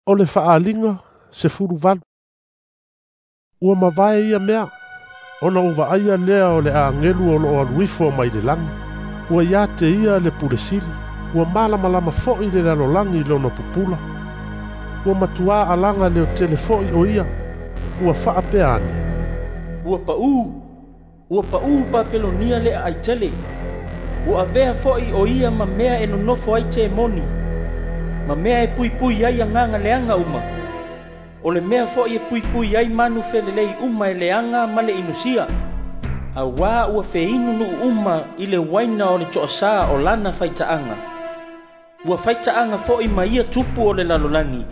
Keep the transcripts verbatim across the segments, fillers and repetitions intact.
o le whaalinga se furu valu. Ua mawai ia mea, ona uwa aia lea o le angelu o lo aluifo mai le langi. Ua ia te ia le puresili, ua malama lama foi le lalolangi lo no pupula. Ua matua alanga leo telefoi o ia, ua faa peane. Ua pa u, ua pa u pa pelonia le aitele. Ua vea foi o ia ma mea e nonofo ai te moni. Ma mea e pui pui ai anganga leanga uma. O le mea foi e pui pui ai manu felelei uma e leanga ma le inusia. A wā ua feinu nu uma i le waina o le toasa o lana faitaanga. Ua faitaanga foi ma ia tupu o le lalolangi.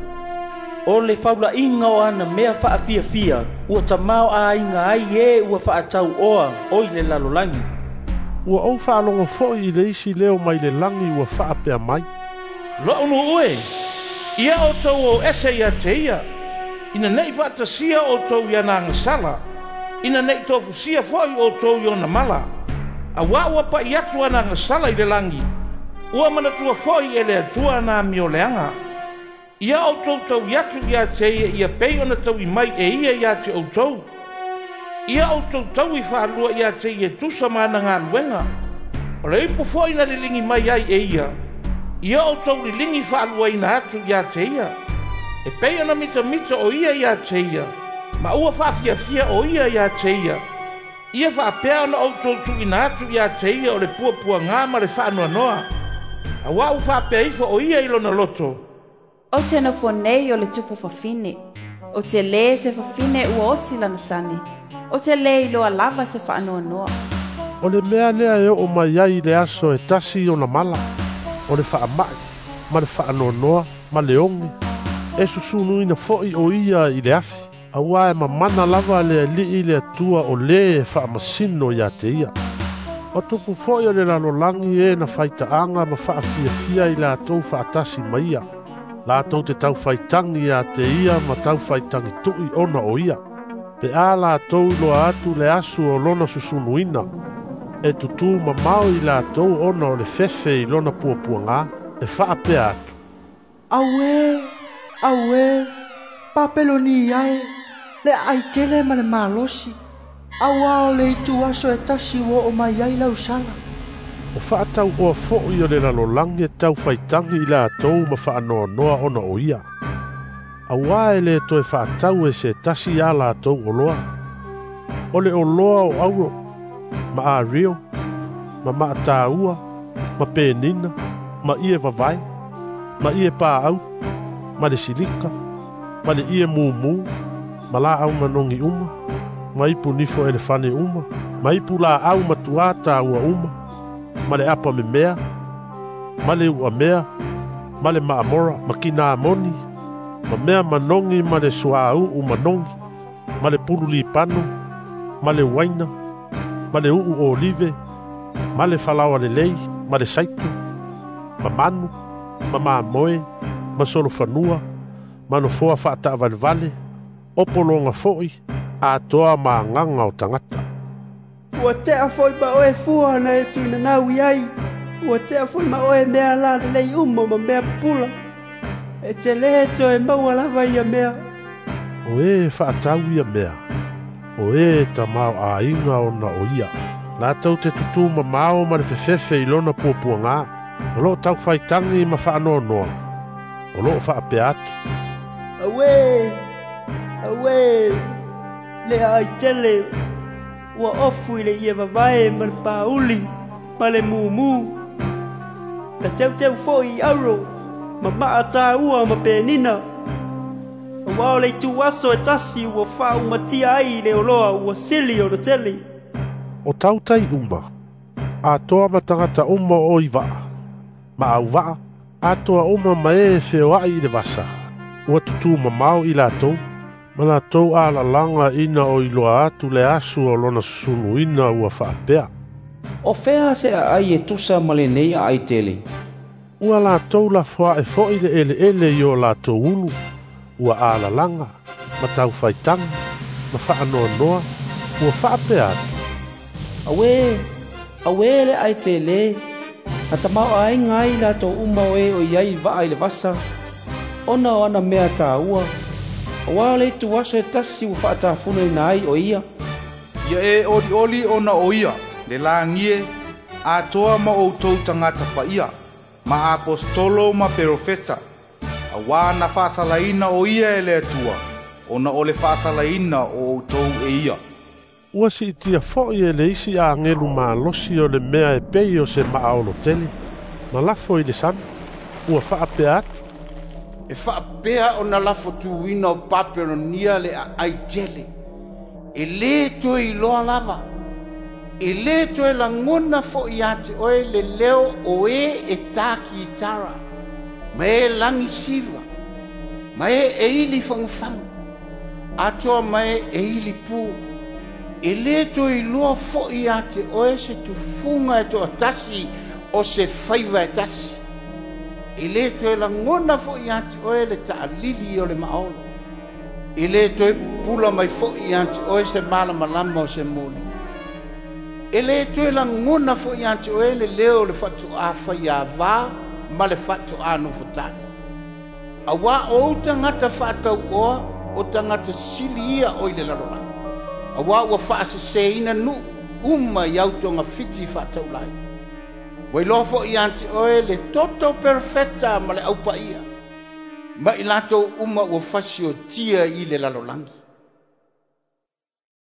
O le faula inga o ana mea faa fia fia. Ua tamao a inga ai e ua faa tau oa o i le lalolangi. Ua au faa longa foi i le isi leo mai le langi ua faa pea mai. Lo unu ue, ia o tau o ese ia te ia. Ina nei whaatasia o tau ia nā ngasala. Ina nei tofu sia foi o tau i ona mala. A waua pa i atua nā ngasala i le langi. Ua mana tua foi e le atua nā mio leanga. Ia o tau tau i atu ia te ia ia pei ona tau i mai e ia ia te o tau. Ia o tau tau i whaalua ia te ia tusa mana ngā luenga. O le ipo foi na le lingi mai ai e ia. Ia o tau li lingi whaalua ina atu ia te ia. E pei ona mita mita o ia ia te ia. Ma ua whaafia fia o ia ia te ia. Ia whaapea ona o tau tu ina atu ia te ia o le pua pua ngā ma le whaanoa noa. A wau whaapea ifo o ia ilo na loto. O te na nei o le tupu whawhine. O te le se whawhine ua oti lana tani. O te le iloa lava se whaanoa noa. O le mea lea e o mai ai le aso e tasi o na mala. O le whaamai, ma le whaanoa noa, ma le ongi. E susunu ina foi o ia i le afi. A wae ma mana lava le li i le atua o le e whaamasino ia te ia. O tupu foi o le lalolangi e na whaitaanga ma whaafia fia i la atou whaatasi ma ia. La atou te tau whaitangi ia te ia ma tau whaitangi tui ona o ia. Pe a la atou loa atu le asu o lona susunu ina. E tutu ma mau i la atou ona o le fefe i lona pua pua ngā. E whaapea atu. Aue, aue, papeloni ai. Le aitele ma le malosi. Aua o le itu aso e tasi wo o mai ai lau sala. O whaatau oa fo'i o le lalolangi e tau whaitangi i la atou ma whaanoa noa ona o ia. Aua e le to e whaatau e se tasi a la atou o loa. O le o loa o auro, ma a rio, ma ma ta ua, ma penina, ma ie vavai, ma ie pa au, ma le silika, ma le ie mumu, ma la au manongi uma, ma ipu nifo elefane uma, ma ipu la au matuata ua uma, ma le apa me mea, ma le ua mea, ma le maamora, ma kina amoni, ma mea manongi ma le sua au u manongi, ma le pulu li pano, ma le waina, ma le uu o olive, ma le falawa le lei, ma le saitu, ma manu, ma maamoe, ma solo fanua, ma no foa whaata avalvale, opolonga foi, a toa ma nganga o tangata. Ua tea foi ma oe fua na e tuina nau iai. Ua tea foi ma oe mea la le lei umo ma mea pula. E te le to e maua lava ia mea. O e whaatau ia mea. O e ta mau a inga o na o ia. La tau te tutu ma mao ma le fefefe i lona puapua ngā. O lo tau whaitangi ma whaanoa noa. O lo whaapea atu. Awe, awe, le ai tele. Ua ofu i le ia vavae ma le pauli, ma le mumu. Na tau tau fo i auro, ma maa tā ua ma penina. A wao le tu aso e tasi ua whau ma tia ai le oloa ua sili o le tele. O tau tai uma, a toa ma tangata uma o i waa. Ma au waa, a toa uma ma e feo ai i le vasa. Ua tutu ma mau i la tau. Ma la tau a la langa ina o iloa atu le asu o lona susunu ina ua whaapea. O whea se a ai e tusa ma le nei a ai tele. Ua la tau la wha e fo i le ele ele i o la tau ulu. Ua a la langa, ma tau whaitang, ma whaanoa noa, ua whaapea atu. Awe, awe le ai tele. A tamau ai ngai la tau uma o e o iai vaa i le vasa. ona o ana mea tāua. Wa le tu wasa e tasi ua whaatafuna ina ai o ia. Ia e oli oli ona o ia, le la ngie, a toa ma o tau tangata pa ia, ma apostolo ma perofeta. A wā na whaasalaina o ia e le atua, ona o le whaasalaina o tau e ia. Ua si itia fo'i e le isi a ngelu maa losi o le mea e pei o se maaolo tele. Ma lafo i le sami, ua whaapea atu. E whaapea o na lafo tuwina o Papelonia le a aitele. E le to i loa lava. E le to e la ngona fo'i ate oe le leo o e e tāki i tara. Ma e langi siva. Ma e e ili whanguwhangu. Atoa ma e e ili pū. E le to i loa fo'i ate oe se tu funga e to atasi o se whaiva e tasi. E le to e la ngona fo'i ate oe le ta alili o le maolo. E le to e pula mai fo'i ate oe se mala malama o se moli. E le to e la ngona fo'i ate oe le leo le fatu a whai a wā ma le fatu a no futani. A wā o tangata whatau oa o tangata sili ia oi le larolanga. A wā ua whaase se ina nu uma i autonga fiti whatau lai. Wai lofo i anti oe le toto perfetta ma le aupa ia. Ma i lato uma ua whasi o tia i le lalolangi.